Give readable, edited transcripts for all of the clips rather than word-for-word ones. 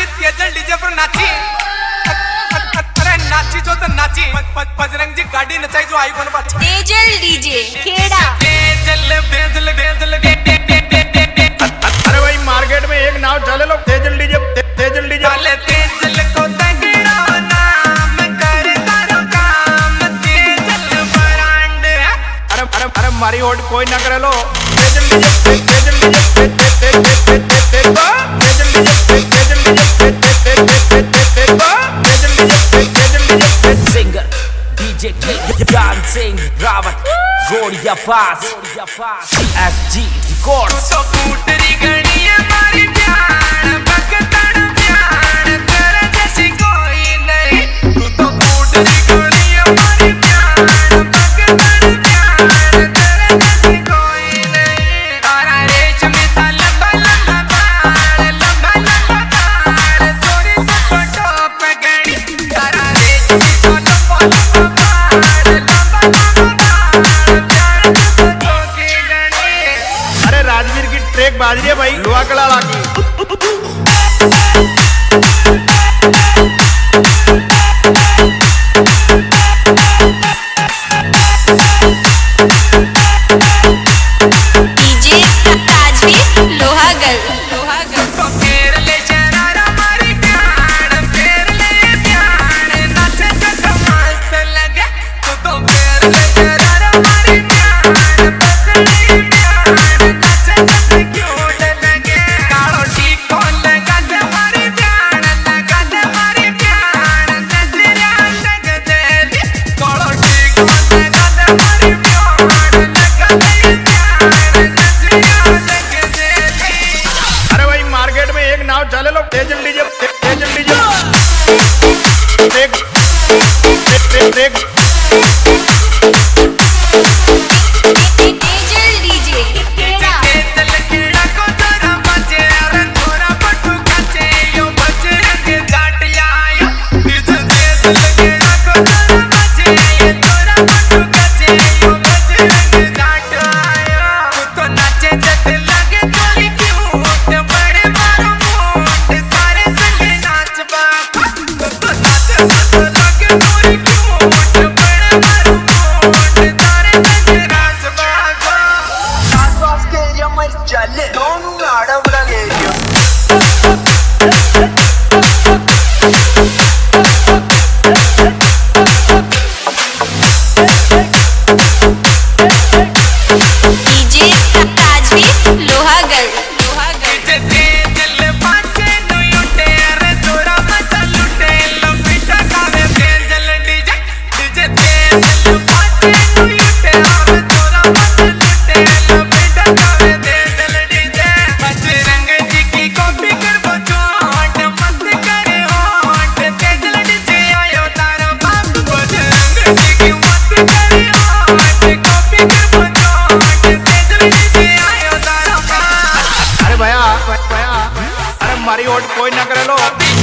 जी Tejal DJ पर नाची। अरे नाची जो तो नाची, बजरंग जी गाड़ी नचाई जो आई कोन बात। तेजल डीजे खेड़ा। तेजल बेजल बेजल अरे भाई मार्केट में एक नाव चले लो, तेजल डीजे तेजल डीजे। चले तेजल को तगड़ा नाम कर करो काम, तेजल ब्रांड है। अरे अरे अरे मारी होट कोई ना करे लो, Tejal DJ Tejal DJ Tejal DJ Tejal DJ. Singer DJ Gyan Singh Rawat गोड़िया फास CSG रिकॉर्ड्स। तो फूटरी गणी हमारी प्यार भगतड़ प्यार तेरे जैसी कोई नहीं। तू तो फूटरी गणी हमारी प्यार भगतड़ प्यार तेरे जैसी कोई नहीं। तारा रेशमी सा लंबा लंबा बाल, लंबा लंबा बाल, चोरी से फोटो पे गणी। तारा रेशमी सा लंबा लंबा बाल, लंबा लंबा बाल, प्यार से फोटो की गणी। अरे राजवीर की ट्रैक बाज रही है भाई, लोहा कड़ा लागी। डीजे राजवीर लोहागल। तो फेर ले शरारा मारी प्यार, फेर ले प्यार, नाचे तो मस्त लगे। तो फेर ले शरारा मारी प्यार, पकड़ी प्यार, नाचे तो क्यूट लगे। कालो टीको लगा दे मारी प्यार, लगा दे मारी प्यार, नजरिया लग दे। कालो टीको लगा दे मारी प्यार, लगा दे प्यार, नजरिया लग दे। अरे भाई मार्केट में एक नाव चले लो, Tejal DJ Tejal DJ track track track. Tejal DJ Kheda. Tejal Kheda को तोरा बचे, अरे तोरा पटू कचे, यो बजरंग जाट आयो। तेजल खेड़ा को तोरा बचे, ये तोरा पटू कचे, यो बजरंग जाट आयो। तू तो नाचे जट लगे चोली क्यूट, बड़े मारो मूड, सारे संग नाच बाबा। तू तो नाचे जट लगे चोली क्यूट, बड़े मारो मूड, सारे संग नाच बाबा। Nas queríamos chale, dono nada brasileiro. DJ Rajveer Lohagal. Tejal बाजे नु लुटे, अरे तोरा मचा लुटे, लंबिटा खावे तेजल डीजे। डीजे तेजल बाजे नु लुटे, अरे तोरा मचा लुटे, लंबिटा खावे तेजल डीजे। बजरंग जी की कॉपी कर बचोट, मत करे होट, तेजल डीजे आयो तारा बाप। बजरंग जी की मत करे होट, कॉपी कर बचोट, तेजल डीजे आयो तारा बाप। अरे भैया भैया, अरे मारी होट कोई ना करे लो।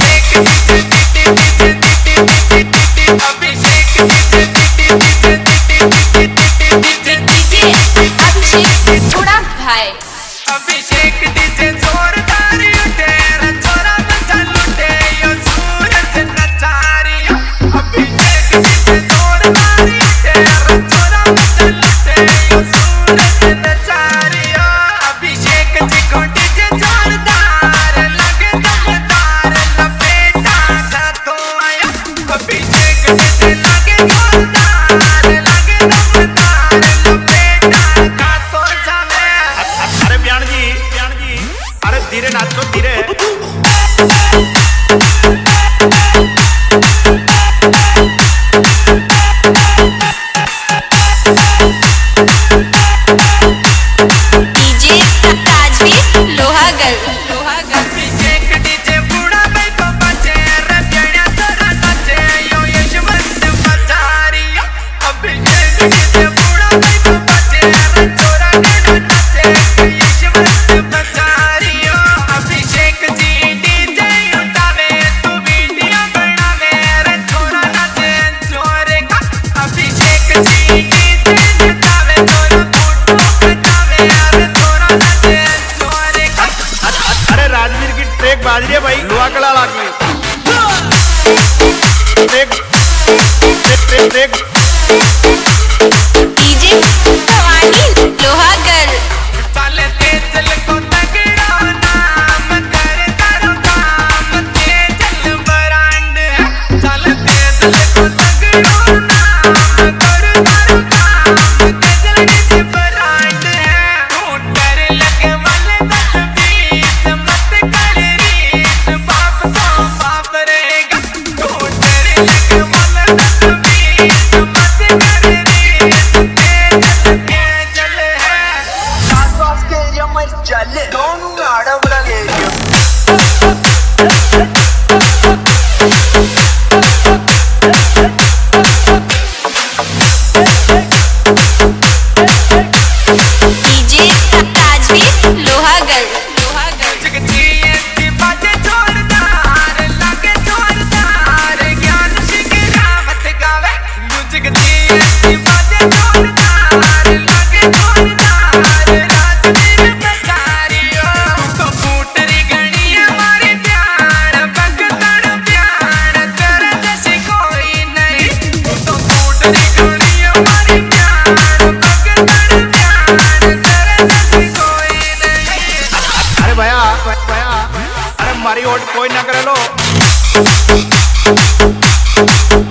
डीजे अभिषेक थोड़ा भाई। अभिषेक डीजे जोरदार उठे, छोरा बच्चा लुटे, यो सूरज नचारियो। अभिषेक डीजे जोरदार उठे, छोरा बच्चा लुटे, यो सूरज नचारियो। अभिषेक जी को डीजे जोरदार लगे दमदार, लपेटा सा तो आया। अभिषेक डीजे लगे जोरदार, लगे दमदार, लपेटा का तो जावे। अरे ब्यान जी अरे धीरे नाचो धीरे। डीजे राजवीर लोहागल। अभिषेक डीजे बूढ़ा भाई को बचे, रे प्यारा तोरा नाचे, यो यशवंत मचारियो। अभिषेक डीजे बूढ़ा भाई को बचे, रे छोरा गड़ा नाचे, यशवंत मचारियो। अभिषेक जी डीजे उठावे, तू है भाई लोहा कड़ा लागी देख देख देख डीजे भवानी लोहागढ़। चले तेजल को तगड़ा नाम कर तारो काम तेजल ब्रांड है। चले तेजल को तगड़ा नाम कर तारो काम तेजल डीजे ब्रांड है। तू डर लगे वाले 10-20 मत कर रीत बाप तो बाप रहेगा। तू डर लगे वाले 10-20 मत कर रीत तेजल है। आसपास के एरिया में चले दोनों आड़वड़ा एरिया डीजे ताजवीर लोहागढ़। लोहागढ़। जगजीत बाजे जोरदार लगे जोरदार ज्ञान शिखरावत गावे। जगजीत बाजे जोरदार लगे जोरदार राजवीर बचारियो। तो फूटरी गणी हमारी प्यार भगतड़ प्यार तेरे जैसी कोई नहीं। तो फूटरी गणी हमारी प्यार भगतड़ प्यार तेरे जैसी कोई नहीं। अरे भैया अरे मारी ओट कोई ना करे लो